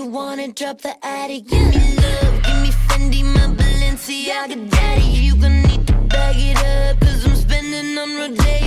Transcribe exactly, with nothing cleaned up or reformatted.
you want it, drop the attic. Give me love, give me Fendi, my Balenciaga daddy. You gon' need to bag it up, cause I'm spending on Rodeo.